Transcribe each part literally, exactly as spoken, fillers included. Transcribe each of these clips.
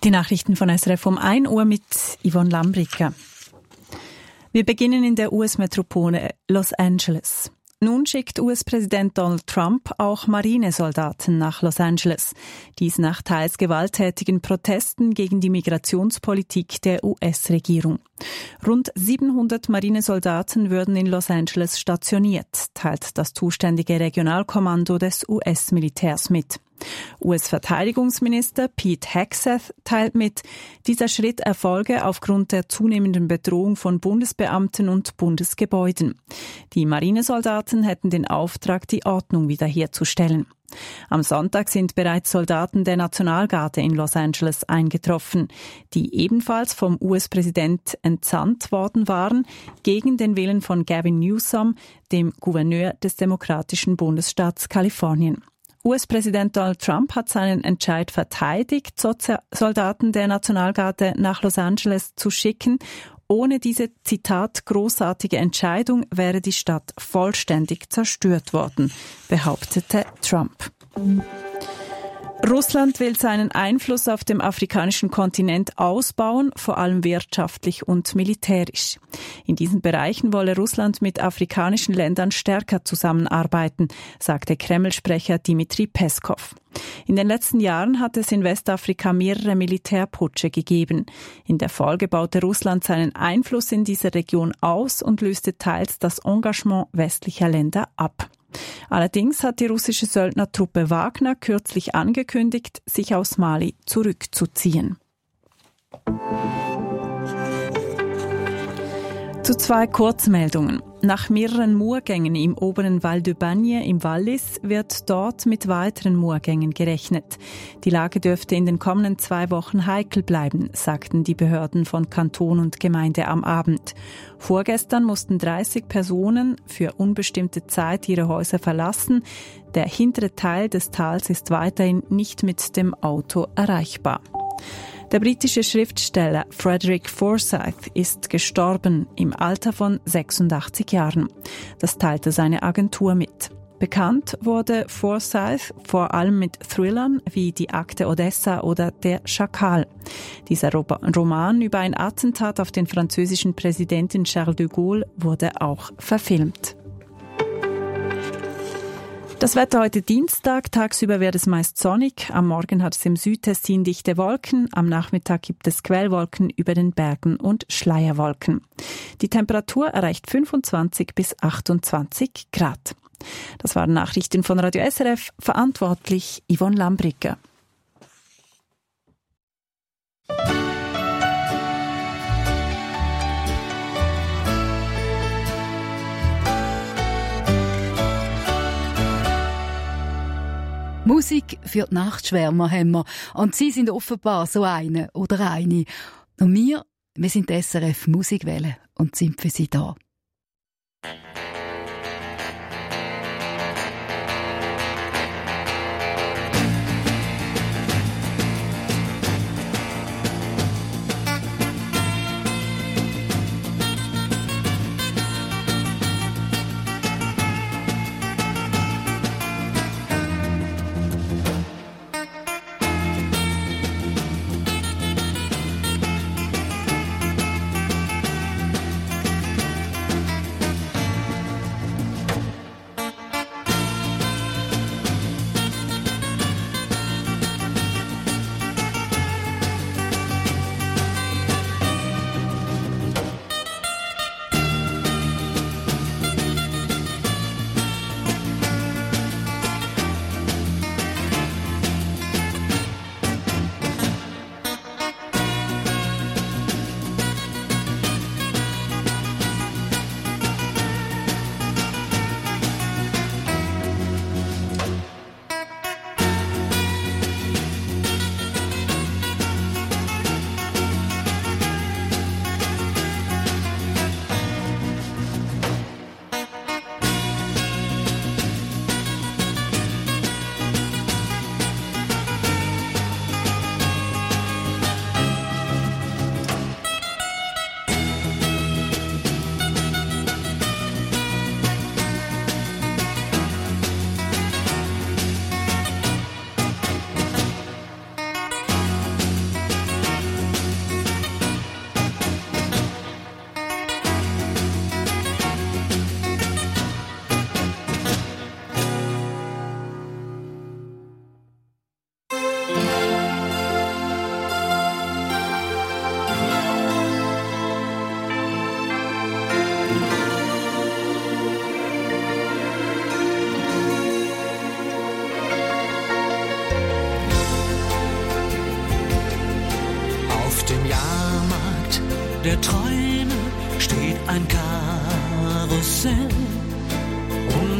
Die Nachrichten von S R F um ein Uhr mit Yvonne Lambricker. Wir beginnen in der U S-Metropole Los Angeles. Nun schickt U S-Präsident Donald Trump auch Marinesoldaten nach Los Angeles. Dies nach teils gewalttätigen Protesten gegen die Migrationspolitik der U S-Regierung. Rund siebenhundert Marinesoldaten würden in Los Angeles stationiert, teilt das zuständige Regionalkommando des U S-Militärs mit. U S-Verteidigungsminister Pete Hegseth teilt mit, dieser Schritt erfolge aufgrund der zunehmenden Bedrohung von Bundesbeamten und Bundesgebäuden. Die Marinesoldaten hätten den Auftrag, die Ordnung wiederherzustellen. Am Sonntag sind bereits Soldaten der Nationalgarde in Los Angeles eingetroffen, die ebenfalls vom U S-Präsident entsandt worden waren, gegen den Willen von Gavin Newsom, dem Gouverneur des demokratischen Bundesstaats Kalifornien. U S-Präsident Donald Trump hat seinen Entscheid verteidigt, Soldaten der Nationalgarde nach Los Angeles zu schicken. Ohne diese, Zitat, großartige Entscheidung wäre die Stadt vollständig zerstört worden, behauptete Trump. Russland will seinen Einfluss auf dem afrikanischen Kontinent ausbauen, vor allem wirtschaftlich und militärisch. In diesen Bereichen wolle Russland mit afrikanischen Ländern stärker zusammenarbeiten, sagte Kreml-Sprecher Dmitri Peskov. In den letzten Jahren hat es in Westafrika mehrere Militärputsche gegeben. In der Folge baute Russland seinen Einfluss in dieser Region aus und löste teils das Engagement westlicher Länder ab. Allerdings hat die russische Söldnertruppe Wagner kürzlich angekündigt, sich aus Mali zurückzuziehen. Zu zwei Kurzmeldungen. Nach mehreren Moorgängen im oberen Val de Bagne im Wallis wird dort mit weiteren Moorgängen gerechnet. Die Lage dürfte in den kommenden zwei Wochen heikel bleiben, sagten die Behörden von Kanton und Gemeinde am Abend. Vorgestern mussten dreißig Personen für unbestimmte Zeit ihre Häuser verlassen. Der hintere Teil des Tals ist weiterhin nicht mit dem Auto erreichbar. Der britische Schriftsteller Frederick Forsyth ist gestorben im Alter von sechsundachtzig Jahren. Das teilte seine Agentur mit. Bekannt wurde Forsyth vor allem mit Thrillern wie Die Akte Odessa oder Der Schakal. Dieser Roman über ein Attentat auf den französischen Präsidenten Charles de Gaulle wurde auch verfilmt. Das Wetter heute Dienstag. Tagsüber wird es meist sonnig. Am Morgen hat es im Südtessin dichte Wolken. Am Nachmittag gibt es Quellwolken über den Bergen und Schleierwolken. Die Temperatur erreicht fünfundzwanzig bis achtundzwanzig Grad. Das waren Nachrichten von Radio S R F. Verantwortlich Yvonne Lambricker. Musik für die Nachtschwärmer haben wir. Und Sie sind offenbar so eine oder eine. Und wir, wir sind die S R F Musikwelle und sind für Sie da.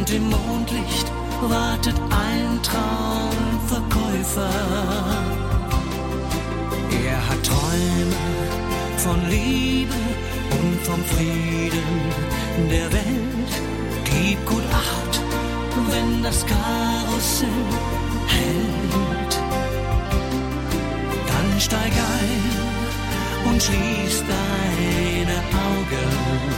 und im Mondlicht wartet ein Traumverkäufer. Er hat Träume von Liebe und vom Frieden der Welt. Gib gut Acht, wenn das Karussell hält. Dann steig ein und schließ deine Augen,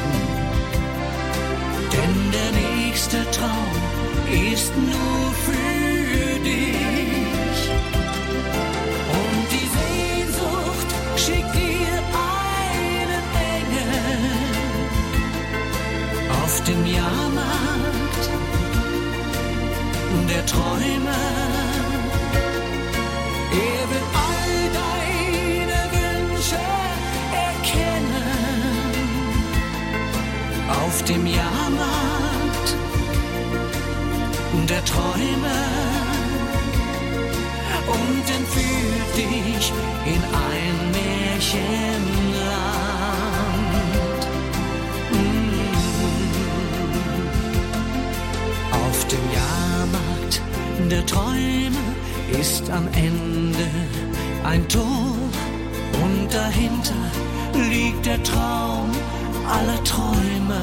denn der nächste Traum ist nur für dich. Und die Sehnsucht schickt dir einen Engel auf dem Jahrmarkt der Träume. Er will all deine Wünsche erkennen auf dem Jahrmarkt der Träume und entführt dich in ein Märchenland. Mm. Auf dem Jahrmarkt der Träume ist am Ende ein Tor und dahinter liegt der Traum aller Träume.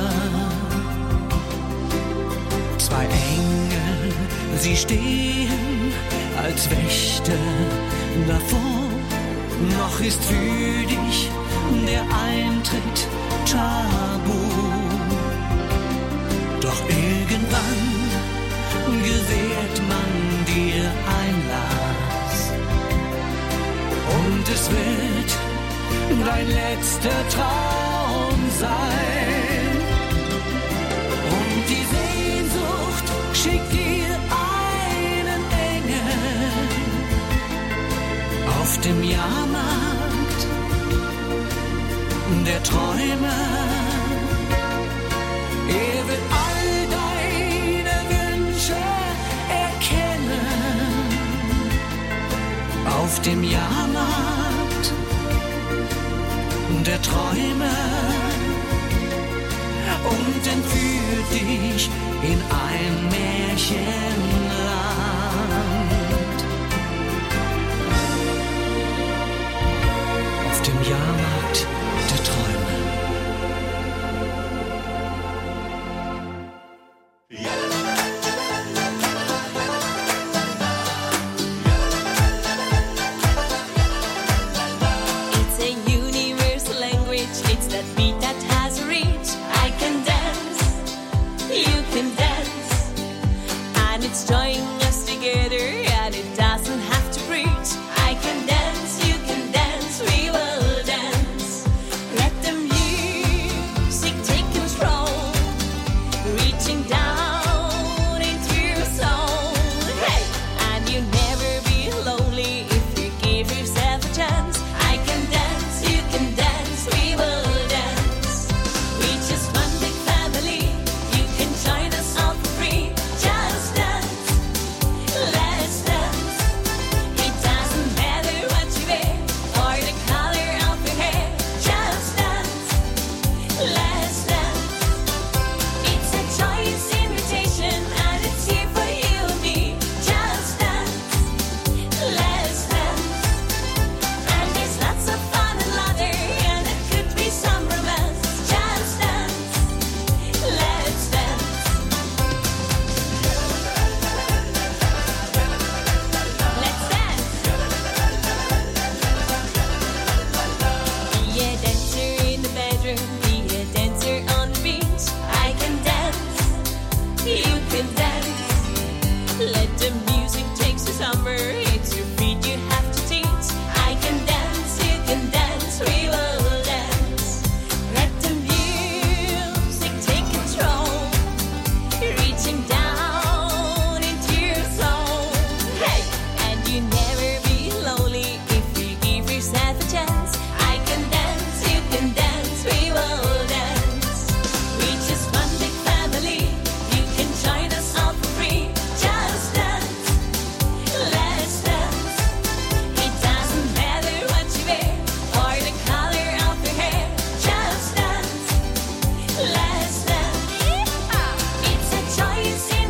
Zwei Engel, sie stehen als Wächter davor. Noch ist für dich der Eintritt tabu. Doch irgendwann gewährt man dir Einlass und es wird dein letzter Traum sein. Und die Sehnsucht schickt dir einen Engel auf dem Jahrmarkt der Träume. Er will all deine Wünsche erkennen auf dem Jahrmarkt der Träume und entführt dich in ein Märchenland. Auf dem Jahrmarkt der Träume. Let's dance. It's a choice.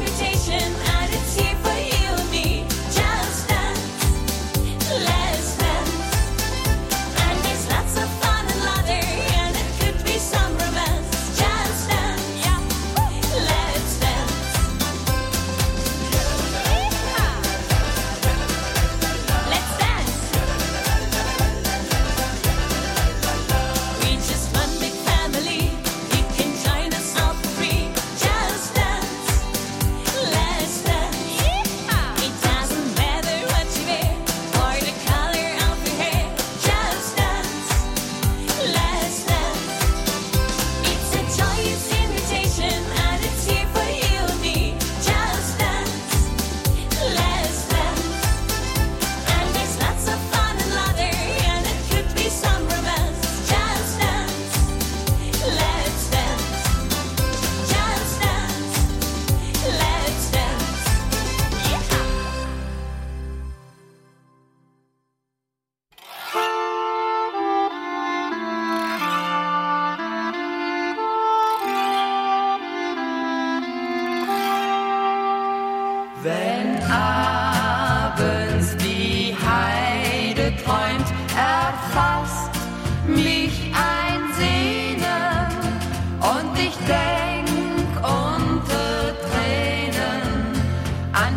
Wenn abends die Heide träumt, erfasst mich ein Sehnen und ich denk unter Tränen an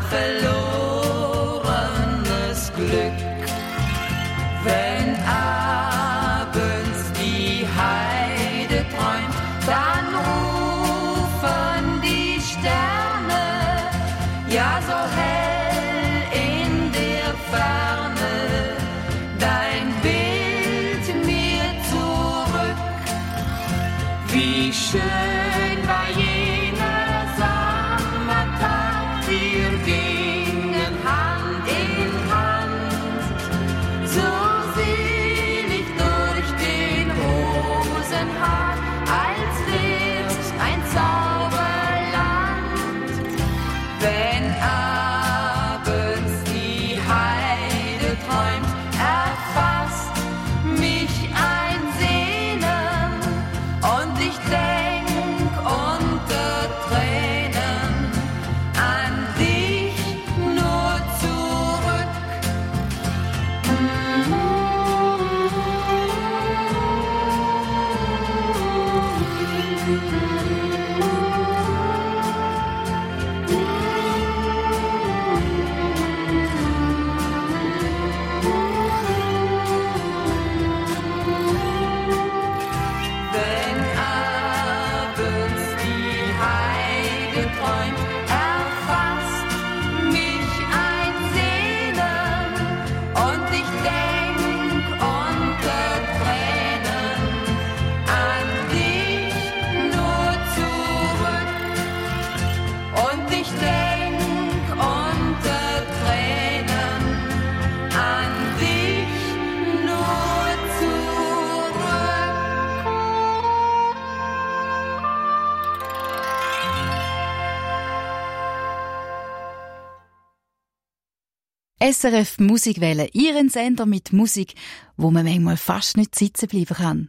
verlorenes Glück. Wenn abends die Heide träumt, dann rufen die Sterne, ja so hell in der Ferne, dein Bild mir zurück. Wie schön war jener Sommertag, wir gingen Hand in Hand, so selig durch den Rosenhaar, als wär's ein Zauberland. Wenn abends die Heide träumt, erfasst mich ein Sehnen und ich denk unter Tränen an dich nur zurück. Wenn abends die Heide träumt, erfasst mich ein Sehnen und ich denk unter Tränen an dich nur zurück. Und ich denk unter Tränen an dich nur zurück. S R F Musikwelle, Ihren Sender mit Musik, wo man manchmal fast nicht sitzen bleiben kann.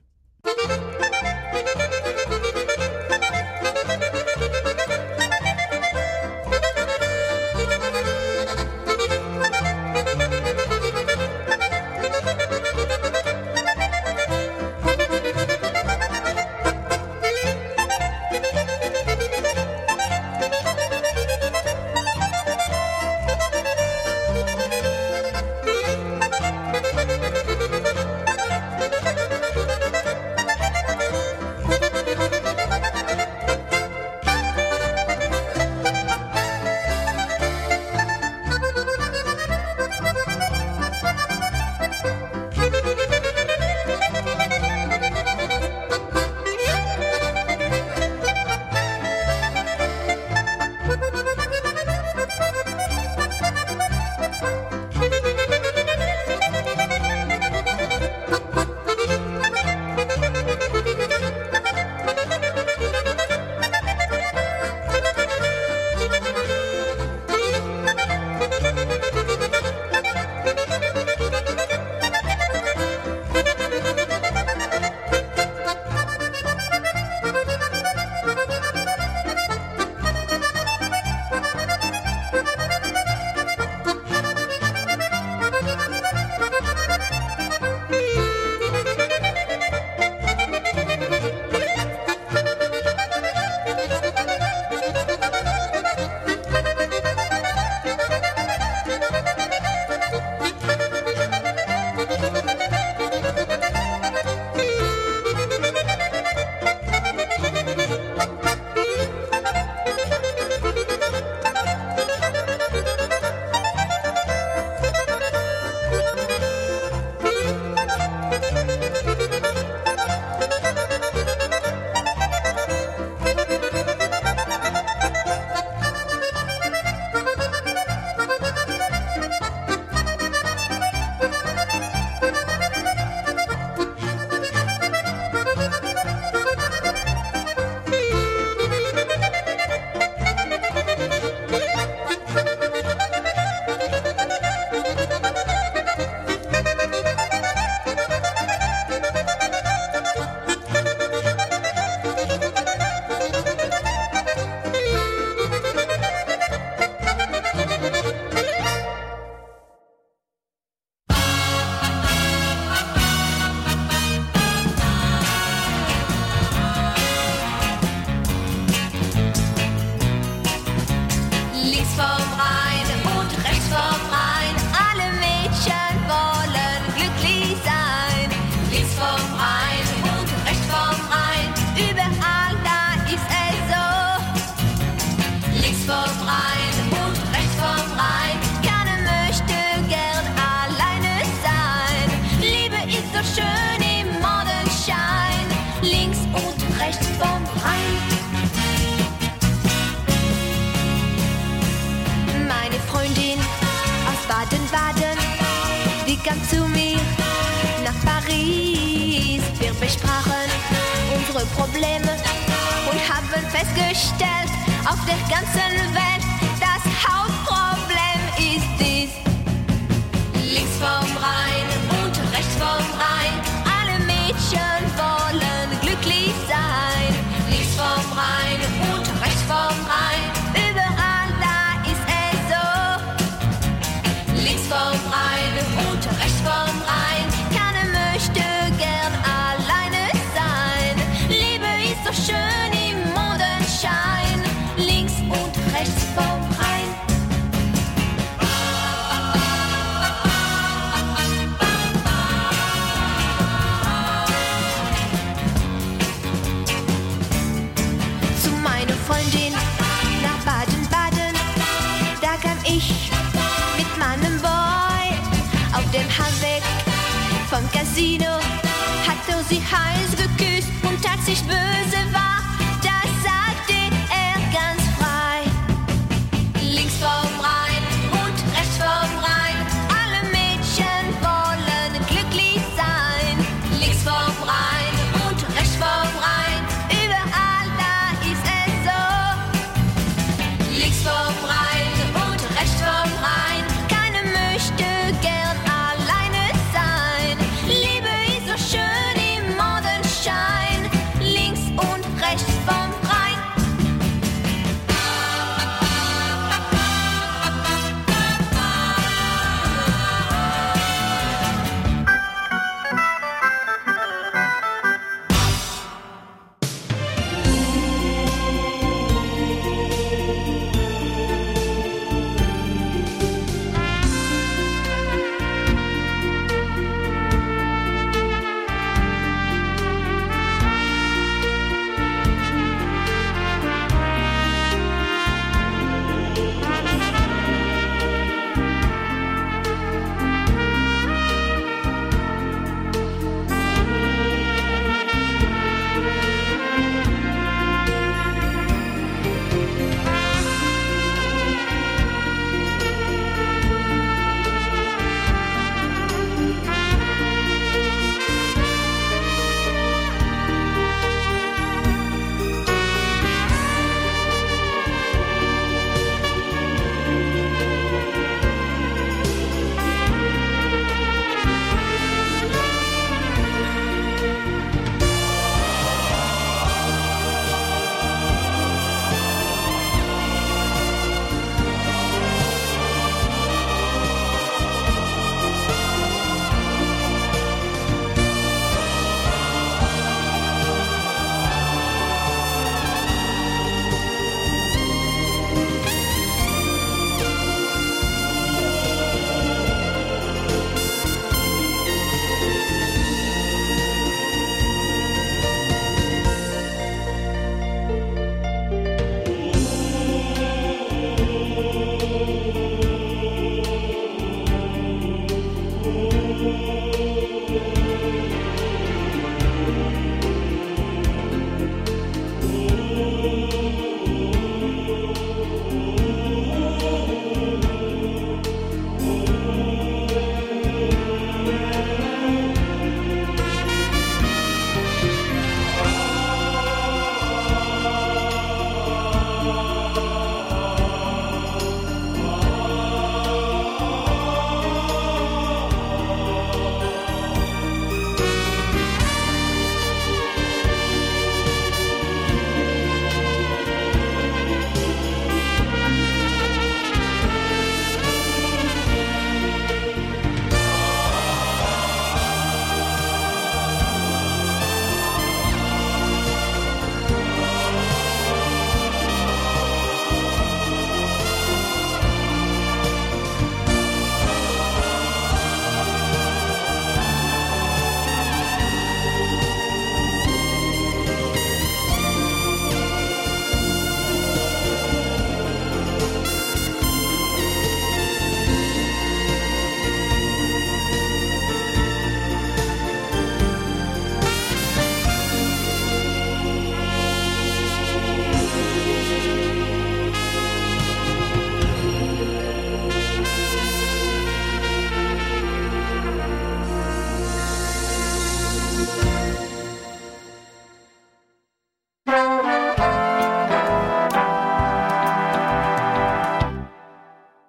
vom Rhein und rechts vom Rhein. Alle Mädchen wollen glücklich sein. Links vom Rhein und rechts vom Rhein. Überall da ist es so. Links vom Rhein und rechts vom Rhein. Keiner möchte gern alleine sein. Liebe ist so schön im Morgenschein. Links und rechts vom Rhein. Meine Freundin aus Baden-Baden, die kam zu mir nach Paris. Wir besprachen unsere Probleme und haben festgestellt, auf der ganzen Welt das Hauptproblem ist dies. Links vom Rhein und rechts vom Rhein, alle Mädchen wollen glücklich sein. Links vom Rhein und rechts vom Rhein, überall da ist es so. Links vom Rhein und rechts vom Rhein, keiner möchte gern alleine sein. Liebe ist so schön im Mondenschein. Links und rechts vom Rhein. Zu meiner Freundin nach Baden-Baden, da kam ich mit meinem Boy. Auf dem Heimweg vom Casino hat er sie heiß geküsst und als ich böse war, da sagte er ganz frei. Links vom Rhein und rechts vom Rhein, alle Mädchen wollen glücklich sein. Links vom Rhein und rechts vom Rhein, überall da ist es so. Links vom Rhein und rechts vom Rhein, keiner möchte gern alleine sein. Liebe ist so schön im Mondenschein. Links und rechts vom Rhein.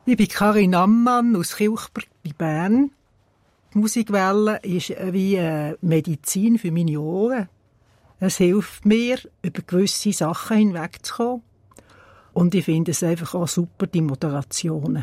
Ich bin Karin Ammann aus Kilchberg bei Bern. Die Musikwelle ist wie eine Medizin für meine Ohren. Es hilft mir, über gewisse Sachen hinwegzukommen. Und ich finde es einfach auch super, die Moderationen.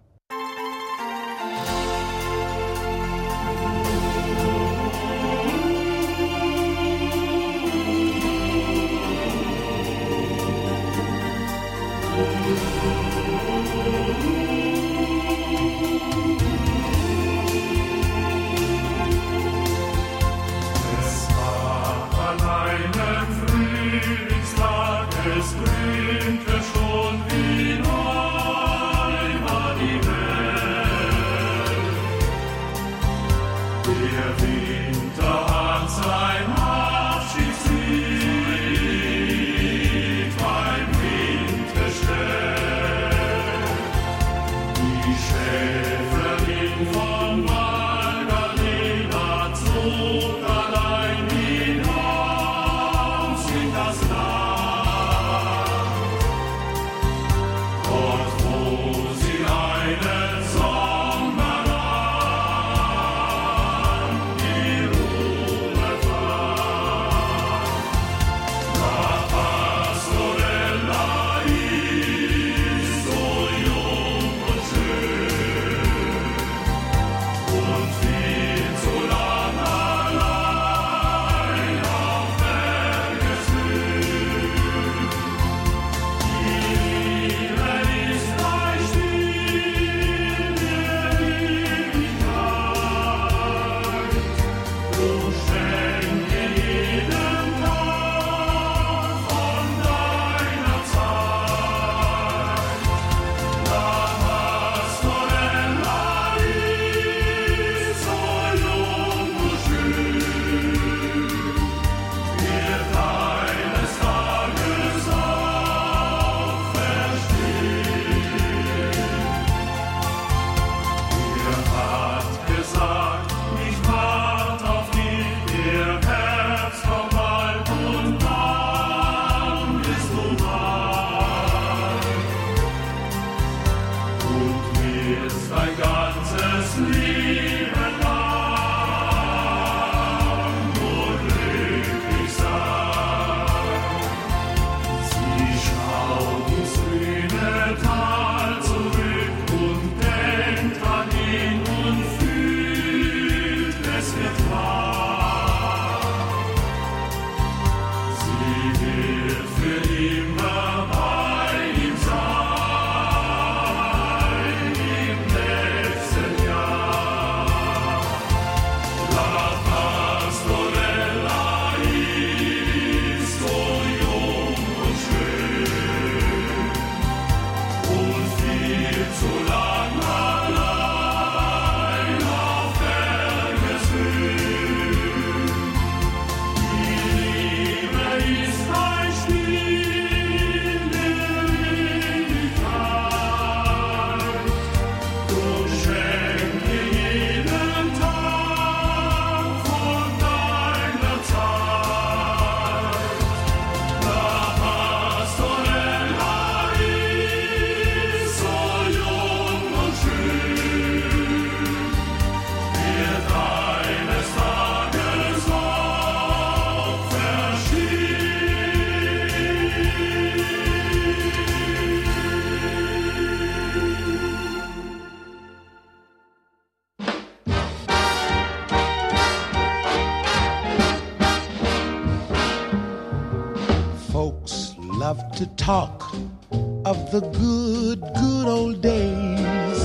To talk of the good, good old days,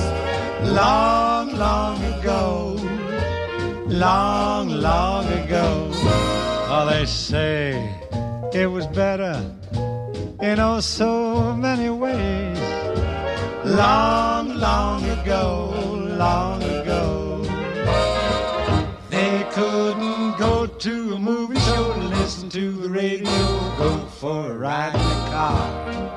long, long ago, long, long ago. Oh, they say it was better in oh so many ways, long, long ago, long ago. They couldn't go to a movie show to listen to the radio, go for a ride in the car.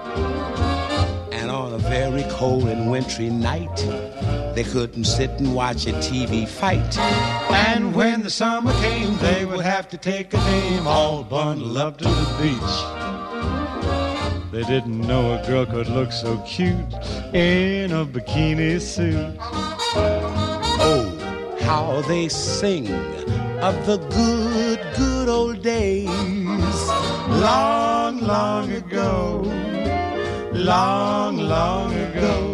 And on a very cold and wintry night, they couldn't sit and watch a T V fight. And when the summer came, they would have to take a name, all bundled up to the beach. They didn't know a girl could look so cute in a bikini suit. Oh, how they sing of the good, good old days. Long, long ago, long, long ago.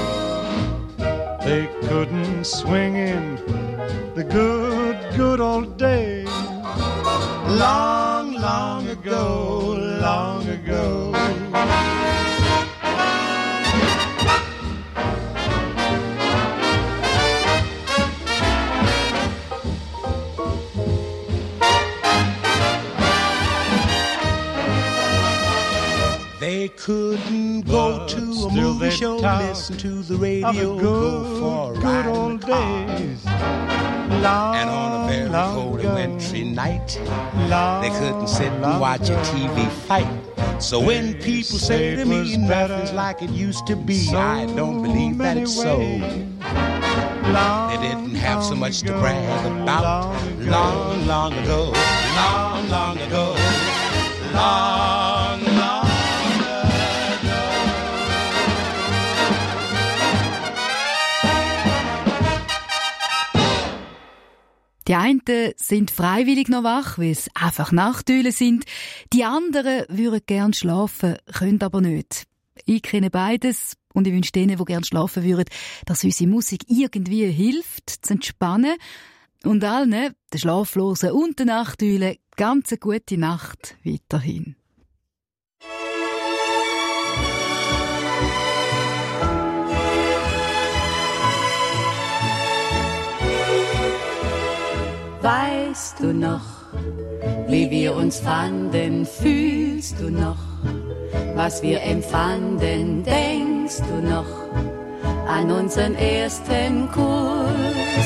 They couldn't swing in the good, good old days. Long, long ago, long ago. They couldn't go to a movie show, listen to the radio, go for a ride in the car. Long, and on a very cold and wintry night, long, they couldn't sit and watch a T V fight. So when people say to me nothing's like it used to be, so I don't believe that it's so. Long, they didn't have so much to brag about. Long, long ago, long, long ago, long, long. Die einen sind freiwillig noch wach, weil es einfach Nachteulen sind. Die anderen würden gern schlafen, können aber nicht. Ich kenne beides und ich wünsche denen, die gern schlafen würden, dass unsere Musik irgendwie hilft, zu entspannen. Und allen, den Schlaflosen und den Nachteulen, ganz eine gute Nacht weiterhin. Weißt du noch, wie wir uns fanden? Fühlst du noch, was wir empfanden? Denkst du noch an unseren ersten Kuss?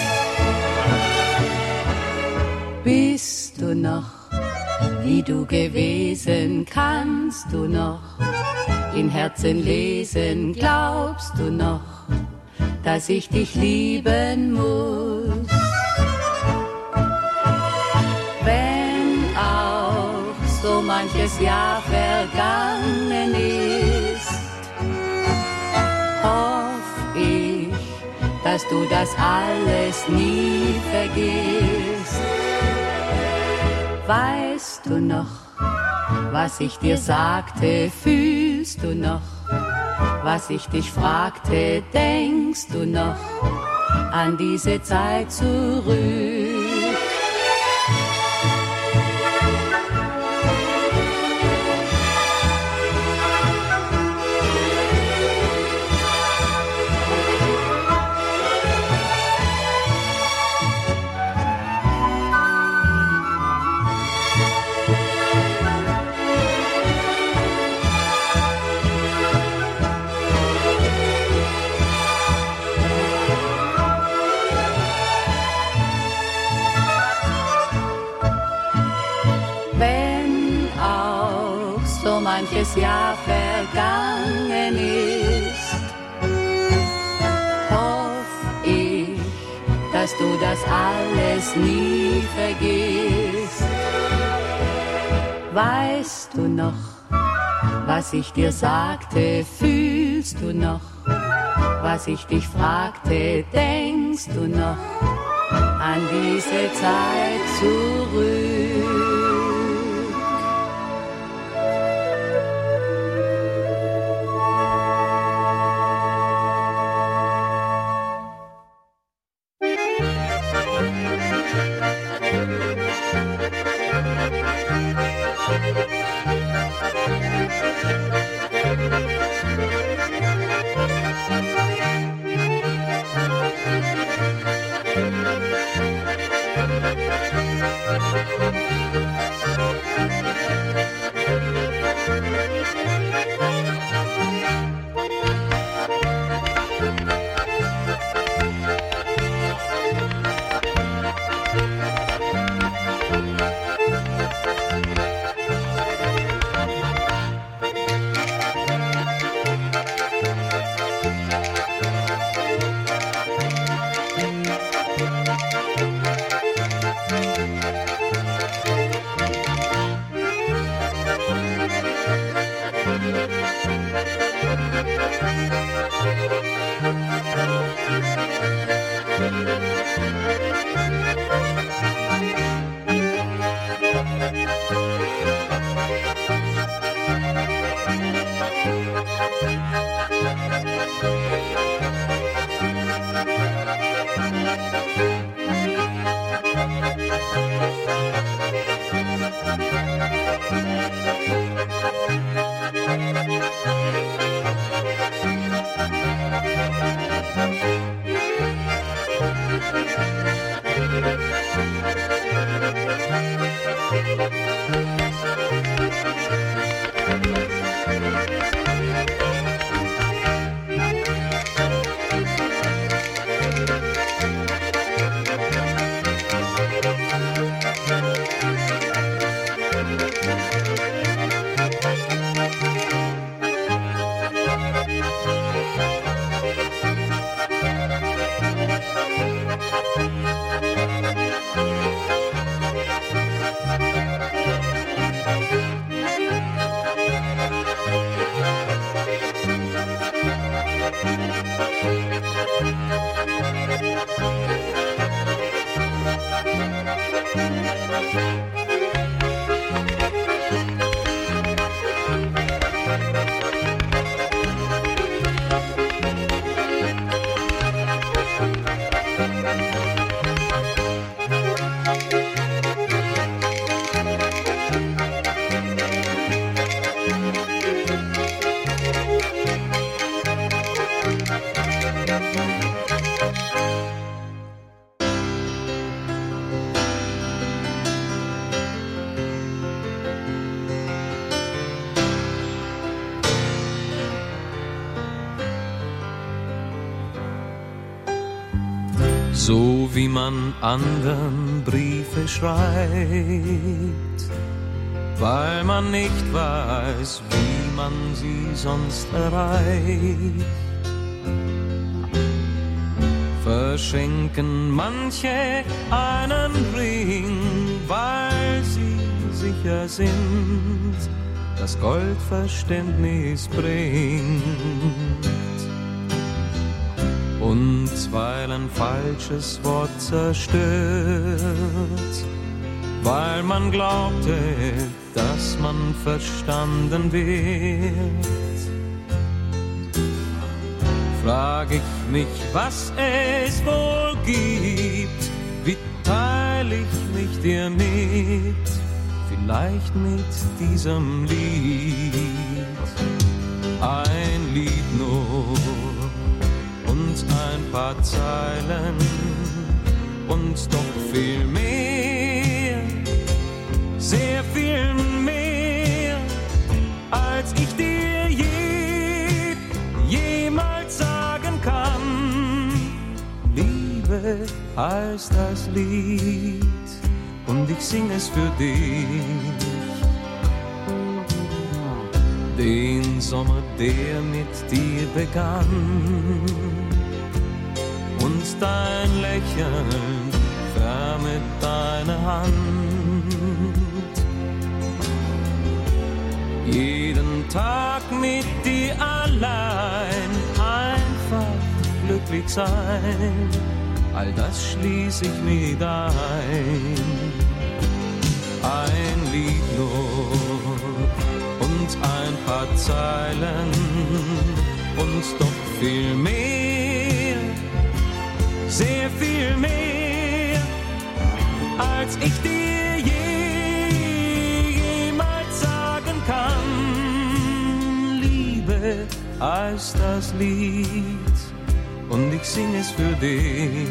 Bist du noch, wie du gewesen? Kannst du noch in Herzen lesen? Glaubst du noch, dass ich dich lieben muss? So manches Jahr vergangen ist, hoff ich, dass du das alles nie vergisst. Weißt du noch, was ich dir sagte? Fühlst du noch, was ich dich fragte? Denkst du noch an diese Zeit zurück? Manches Jahr vergangen ist, hoff ich, dass du das alles nie vergisst. Weißt du noch, was ich dir sagte? Fühlst du noch, was ich dich fragte? Denkst du noch an diese Zeit zurück? Thank you. So wie man anderen Briefe schreibt, weil man nicht weiß, wie man sie sonst erreicht. Verschenken manche einen Ring, weil sie sicher sind, dass Gold Verständnis bringt. Und weil ein falsches Wort zerstört, weil man glaubte, dass man verstanden wird, frag ich mich, was es wohl gibt, wie teil ich mich dir mit, vielleicht mit diesem Lied. Ein Lied nur und ein paar Zeilen und doch viel mehr, sehr viel mehr, als ich dir je, jemals sagen kann. Liebe heißt das Lied und ich sing es für dich. Den Sommer, der mit dir begann, und dein Lächeln wärmet deine Hand. Jeden Tag mit dir allein, einfach glücklich sein, all das schließ ich mit ein. Ein Lied nur und ein paar Zeilen und doch viel mehr, sehr viel mehr, als ich dir je, jemals sagen kann. Liebe heißt das Lied und ich sing es für dich.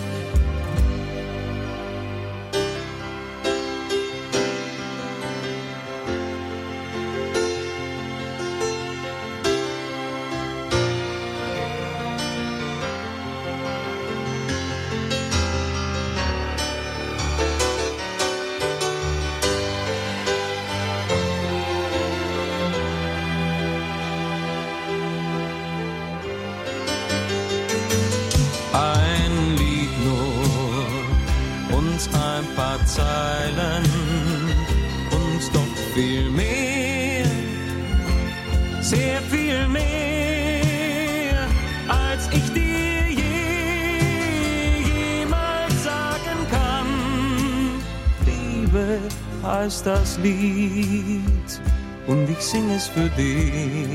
Zeilen und doch viel mehr, sehr viel mehr, als ich dir je, jemals sagen kann. Liebe heißt das Lied und ich sing es für dich.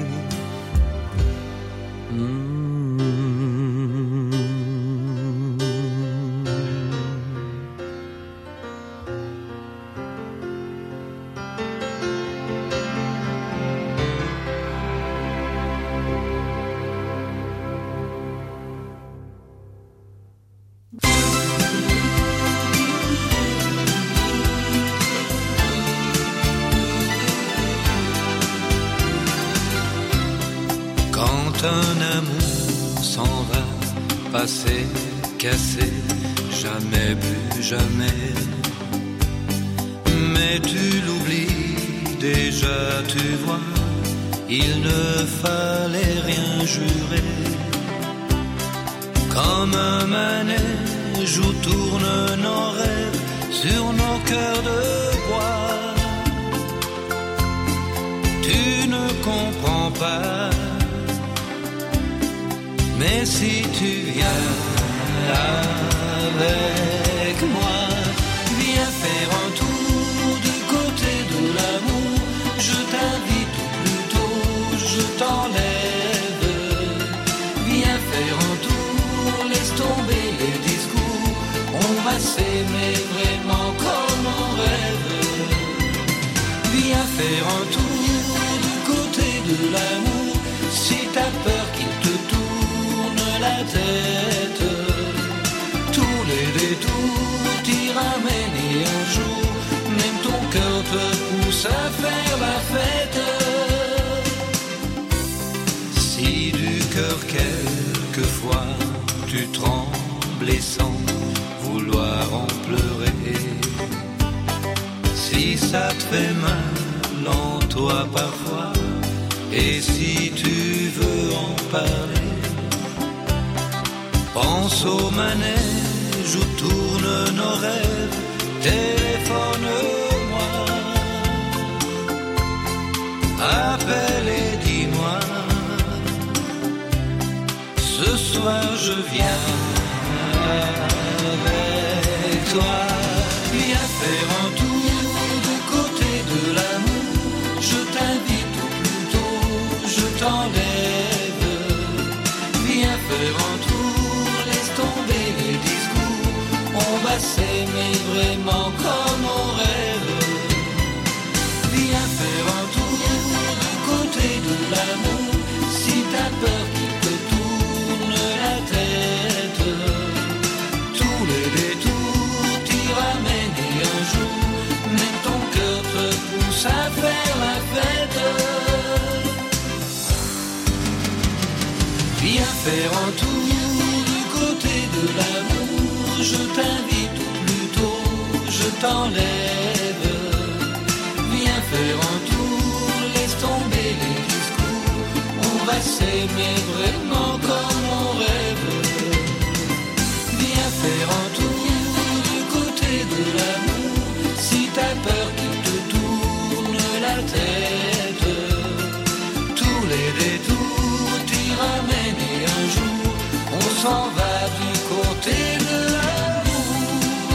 Mm. Un amour s'en va, passer, casser, jamais plus jamais. Mais tu l'oublies déjà, tu vois, il ne fallait rien jurer. Comme un manège où tournent nos rêves sur nos cœurs de bois. Tu ne comprends pas. Mais si tu viens avec moi, viens faire un tour du côté de l'amour. Je t'invite plutôt, je t'enlève. Viens faire un tour, laisse tomber les discours. On va s'aimer vraiment comme on rêve. Viens faire un tour du côté de l'amour. Si t'as peur qu'il te la tête, tous les détours t'y ramènent et un jour, même ton cœur te pousse à faire la fête. Si du cœur quelquefois tu trembles semblait sans vouloir en pleurer. Si ça te fait mal en toi parfois, et si tu veux en parler, pense au manège où tournent nos rêves, téléphone-moi, appelle et dis-moi, ce soir je viens avec toi. Viens faire un tour du côté de l'amour, je t'invite ou plutôt je t'enlève. Viens faire un tour, laisse tomber les discours, on va s'aimer vraiment comme on rêve. Viens faire un tour du côté de l'amour, si t'as peur qu'il te tourne la tête, tous les détours t'y ramènent et un jour, même ton cœur te pousse à faire la fête. Viens faire un tour du côté de l'amour, je t'invite ou plutôt je t'enlève. Viens faire un tour, laisse tomber les discours, on va s'aimer vraiment comme on rêve. Viens faire un tour du côté de l'amour, si t'as peur qu'il te tourne la tête, tous les détours t'y ramènent et un jour on s'en va du côté de l'amour.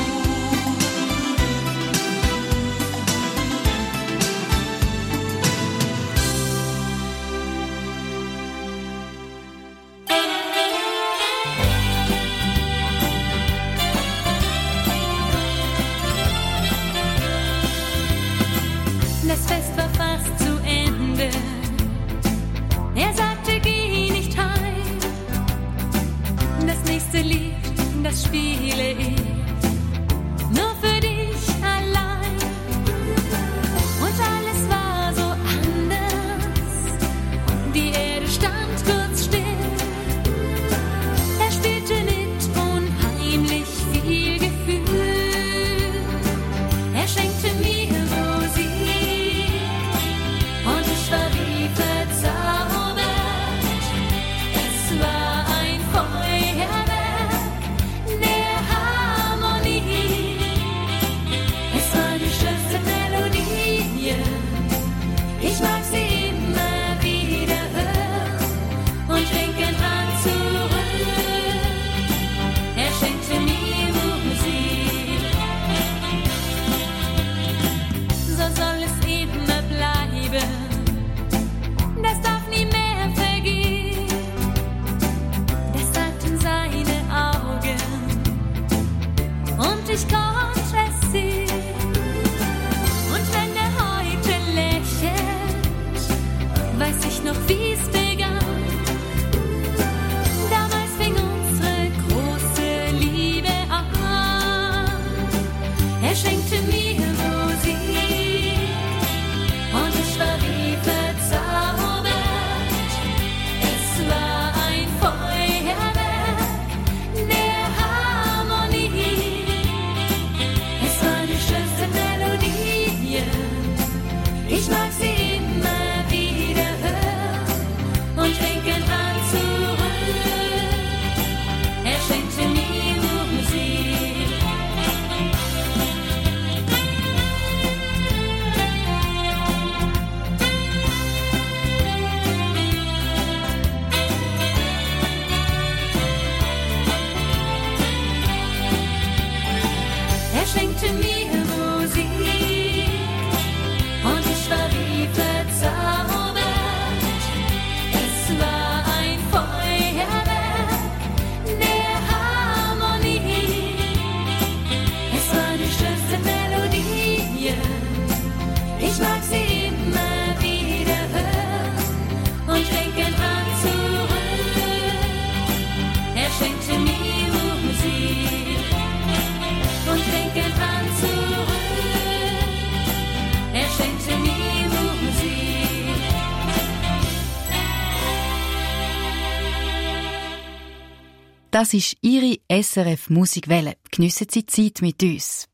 Das Fest war fast zu Ende. Er sagte, geh nicht heim. Das nächste Lied, das spiele ich nur für dich allein. Und alles war so anders. Die Erde stand kurz still. Er spielte mit unheimlich viel Gefühl. Er schenkte mir Musik und ich war wie verzaubert. Es war ein Feuerwerk, der Das ist Ihre S R F Musikwelle. Geniessen Sie die Zeit mit uns.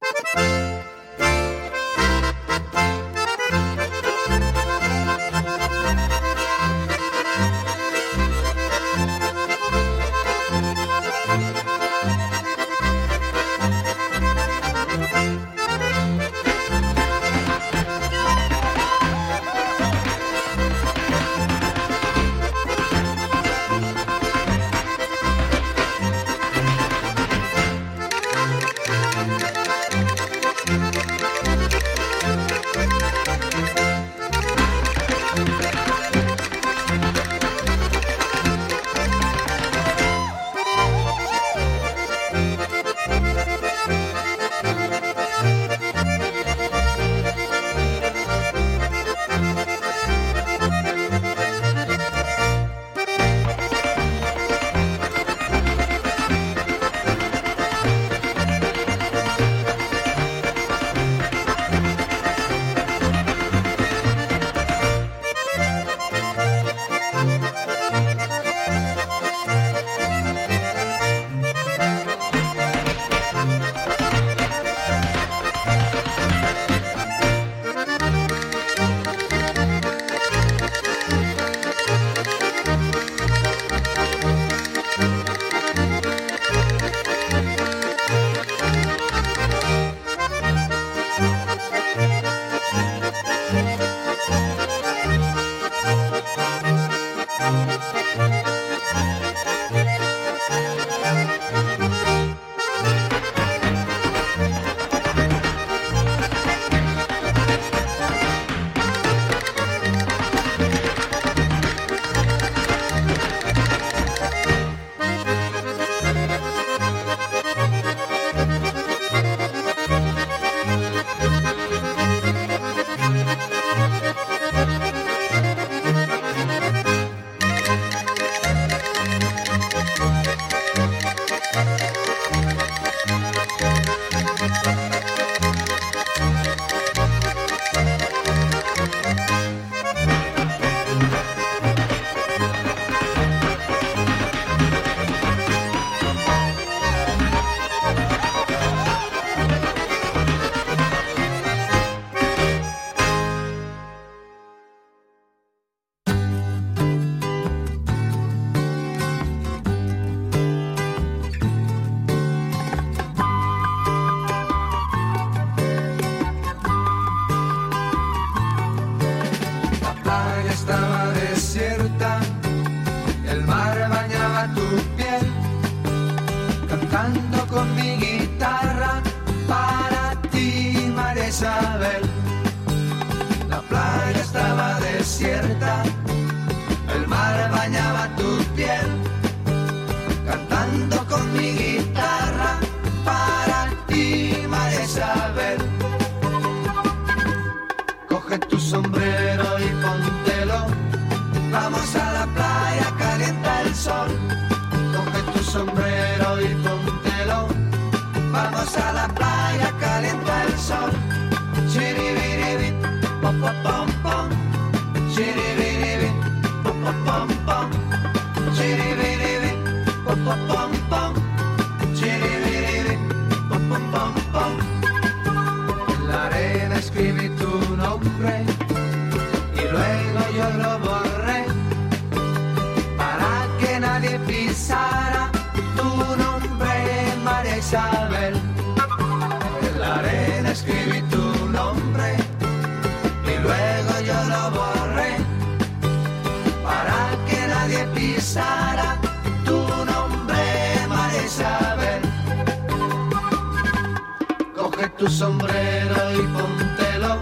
Tu sombrero y póntelo,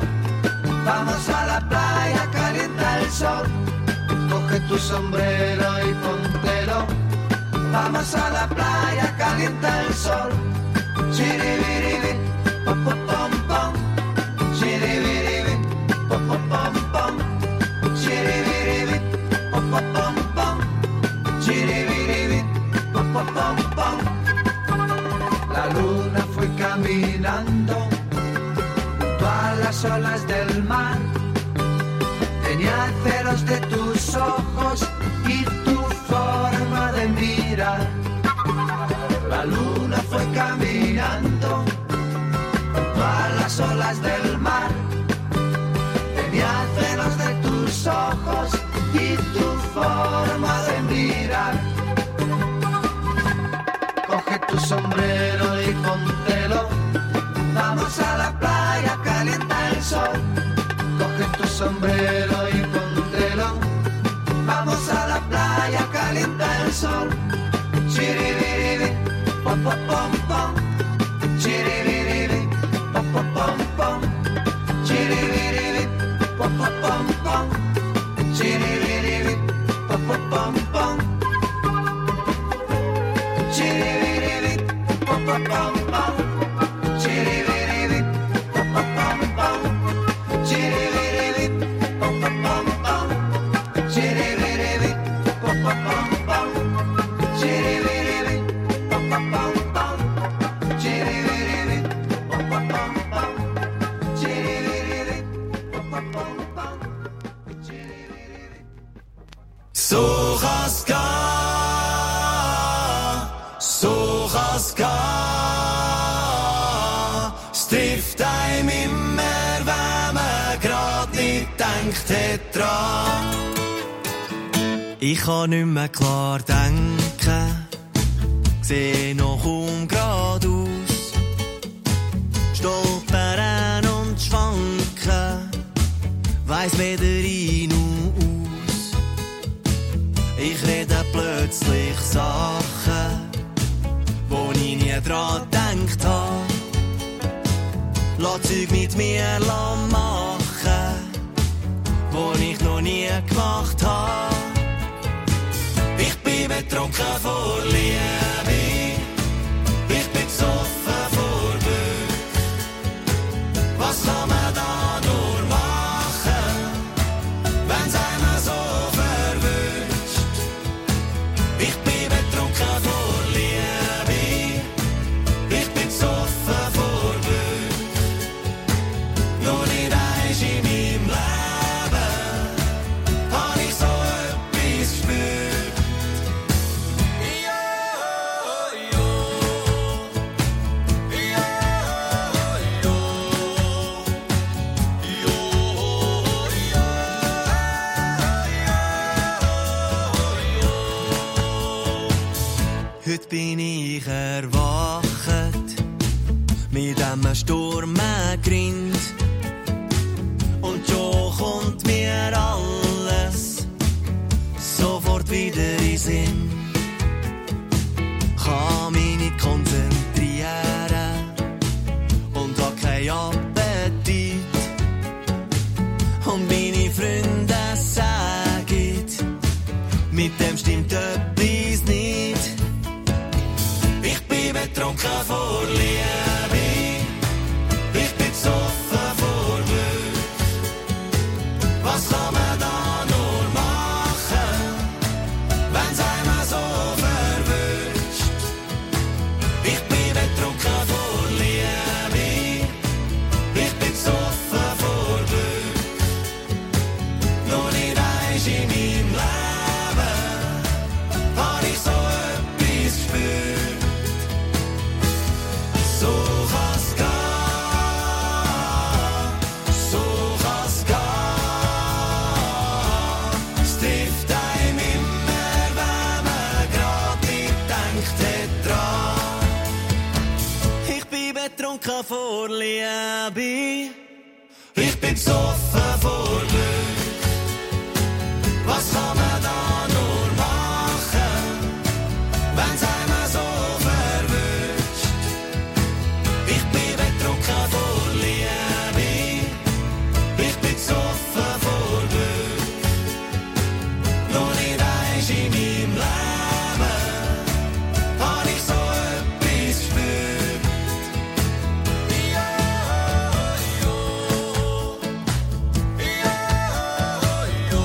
vamos a la playa, calienta el sol. Coge tu sombrero y póntelo, vamos a la playa, calienta el sol. Chiribiribi, pom pom pom pom, chiribiribi, pom pom pom pom, chiribiribi, pom pom pom pom, chiribiribi, pom pom pom pom. La luna fue caminando junto a las olas del mar. Tenía celos de tus ojos y tu forma de mirar. olas del mar. Tenía celos de tus ojos y tu forma de mirar. Coge tu sombrero y póntelo. Vamos a la playa, calienta el sol. Coge tu sombrero y póntelo. Vamos a la playa, calienta el sol. Chiribiribi, pom pom pom pom. Chiribiribi, pom pom pom pom. Chiribiribi, pom pom pom pom. Chiribiribi, pom pom pom pom. Chiribiribi, pom pom pom pom. Chiribiribi, pom pom pom pom. Chiribiribi, pom pom pom pom. Chiribiribi, pom pom pom pom. Chiribiribi, pom pom pom pom. Chiribiribi, pom pom pom pom. Chiribiribi, pom pom pom pom. Chiribiribi. So kann's gehen, so kann's gehen. Es trifft einem immer, wenn man grad nicht denkt hat dran. Ich kann nicht mehr klar denken, seh noch kaum geradeaus. Stolpern und schwanken, weiss weder ein noch aus. Ich rede plötzlich Sachen, wo ich nie dran gedacht hab. Lass Zeug mit mir machen, wo ich noch nie gemacht hab. Ich bin betrunken vor Liebe, ich bin besoffen vor Glück. Was kann man da nur machen, wenn's einem so verwünscht? Ich bin betrunken vor Liebe, ich bin besoffen vor Glück. Nur nicht eins in meinem Leben hab ich so etwas gespürt. Heute bin ich erwacht mit einem Sturmgrind und schon kommt mir alles sofort wieder in Sinn. Kann mich nicht konzentrieren und hab keinen Appetit. Und meine Freunde sagen, mit dem stimmt etwas nicht. Ich bin betrunken vor Liebe, ich bin besoffen vor Glück. Was kann man da nur machen, wenn's einem so verwünscht? Ich bin betrunken vor Liebe, ich bin besoffen vor Glück. Nur nicht eins in meinem Leben hab ich so etwas gespürt. So kann's gehen, so kann's gehen. Es trifft einem immer, wenn man grad nicht denkt hat dran. Ich bin betrunken vor Liebe, ich bin besoffen vor Glück. Was kann man da nur machen, wenn's einem so verwünscht? Ich bin betrunken vor Liebe, ich bin besoffen vor Glück. Nur nicht eins in meinem Leben hab ich so etwas gespürt. Ja, ja, ja, ja.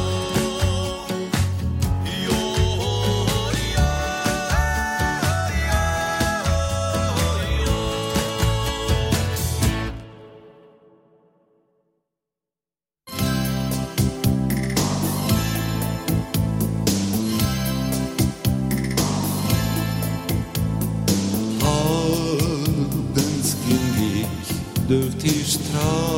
Abends ging ich durch die Straße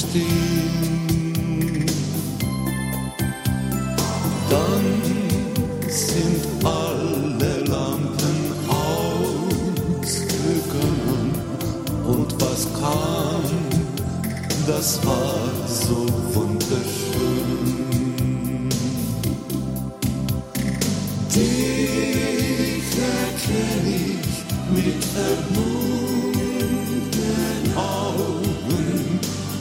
stehen. Dann sind alle Lampen ausgegangen und was kam, das war so wunderschön. Dich erkenn ich mit verbundenen Augen,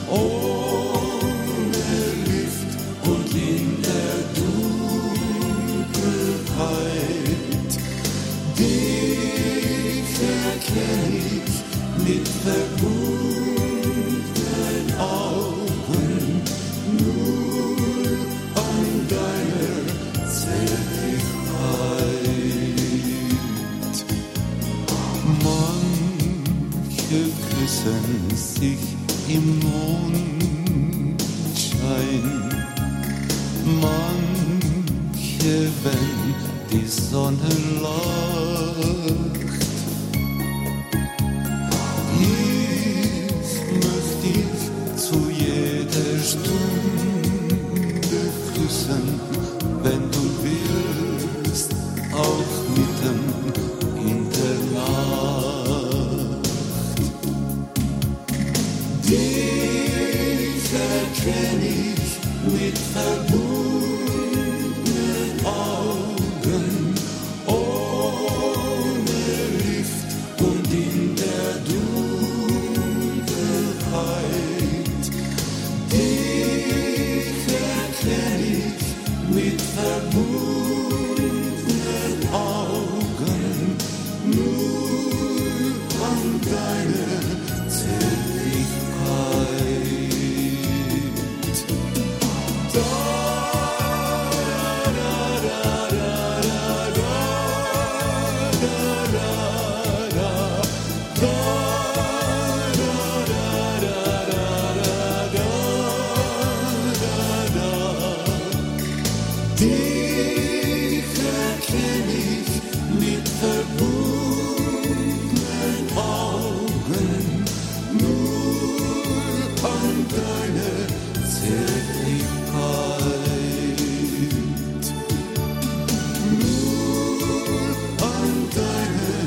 ohne Licht und in der Dunkelheit. Dich erkenn ich mit verbundenen Augen, nur an deiner Zärtlichkeit. Manche küssen sich im Mondschein, manche, wenn die Sonne lacht. Ich möchte dich zu jeder Stunde küssen, wenn du willst, auch mitten in der Nacht. Dich erkenn ich mit verbundenen Augen, ohne Licht und in der Dunkelheit. Dich erkenn ich mit verbundenen Augen, nur an deiner Zärtlichkeit. Da, da, da, da, da, da, da, da, da, dich erkenn ich mit verbundenen Augen, nur an deiner Zärtlichkeit. Nur an deiner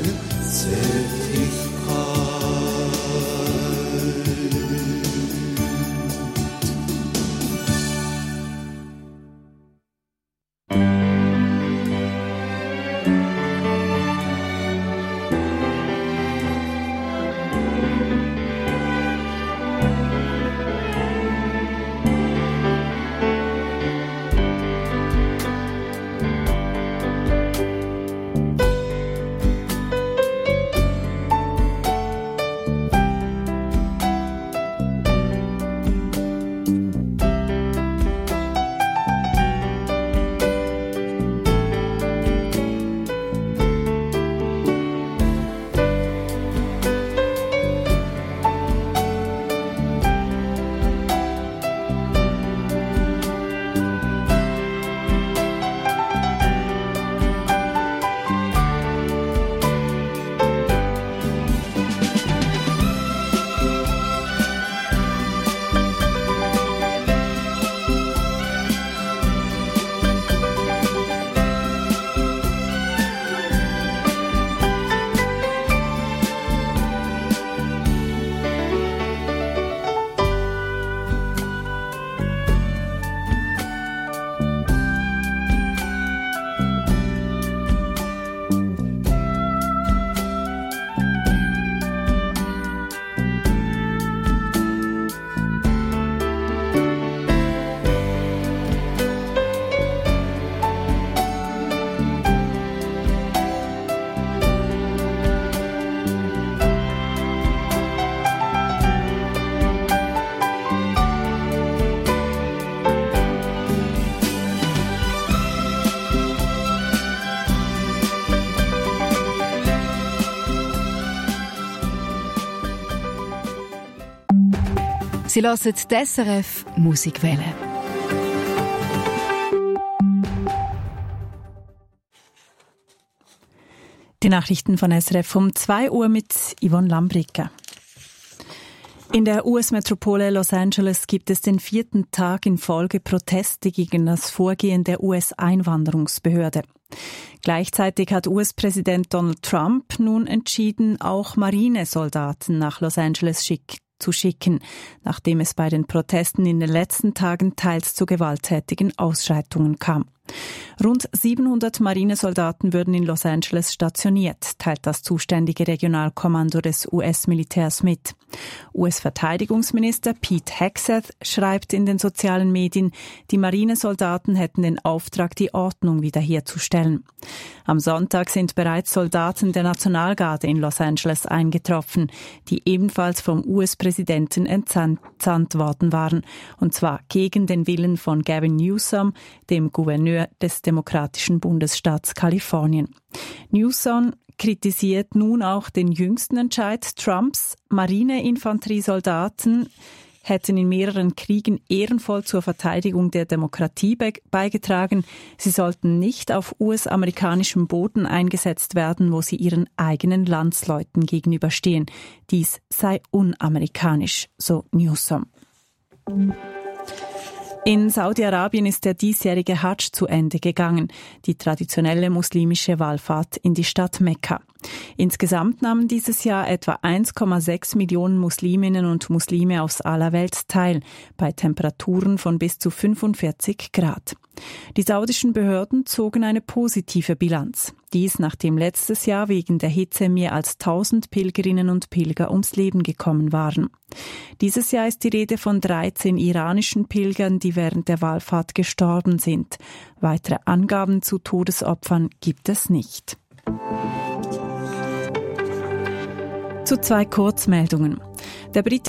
Sie hören die S R F Musikwelle. Die Nachrichten von S R F um zwei Uhr mit Yvonne Lambricka. In der U S-Metropole Los Angeles gibt es den vierten Tag in Folge Proteste gegen das Vorgehen der U S-Einwanderungsbehörde. Gleichzeitig hat U S-Präsident Donald Trump nun entschieden, auch Marinesoldaten nach Los Angeles schick, zu schicken, nachdem es bei den Protesten in den letzten Tagen teils zu gewalttätigen Ausschreitungen kam. Rund siebenhundert Marinesoldaten würden in Los Angeles stationiert, teilt das zuständige Regionalkommando des U S-Militärs mit. U S-Verteidigungsminister Pete Hegseth schreibt in den sozialen Medien, die Marinesoldaten hätten den Auftrag, die Ordnung wiederherzustellen. Am Sonntag sind bereits Soldaten der Nationalgarde in Los Angeles eingetroffen, die ebenfalls vom U S-Präsidenten entsandt worden waren, und zwar gegen den Willen von Gavin Newsom, dem Gouverneur des demokratischen Bundesstaats Kalifornien. Newsom kritisiert nun auch den jüngsten Entscheid Trumps. Marineinfanteriesoldaten hätten in mehreren Kriegen ehrenvoll zur Verteidigung der Demokratie be- beigetragen. Sie sollten nicht auf U S-amerikanischem Boden eingesetzt werden, wo sie ihren eigenen Landsleuten gegenüberstehen. Dies sei unamerikanisch, so Newsom. In Saudi-Arabien ist der diesjährige Hadsch zu Ende gegangen, die traditionelle muslimische Wallfahrt in die Stadt Mekka. Insgesamt nahmen dieses Jahr etwa eins Komma sechs Millionen Musliminnen und Muslime aus aller Welt teil, bei Temperaturen von bis zu fünfundvierzig Grad. Die saudischen Behörden zogen eine positive Bilanz. Dies, nachdem letztes Jahr wegen der Hitze mehr als tausend Pilgerinnen und Pilger ums Leben gekommen waren. Dieses Jahr ist die Rede von dreizehn iranischen Pilgern, die während der Wallfahrt gestorben sind. Weitere Angaben zu Todesopfern gibt es nicht. Zu zwei Kurzmeldungen. Der Brit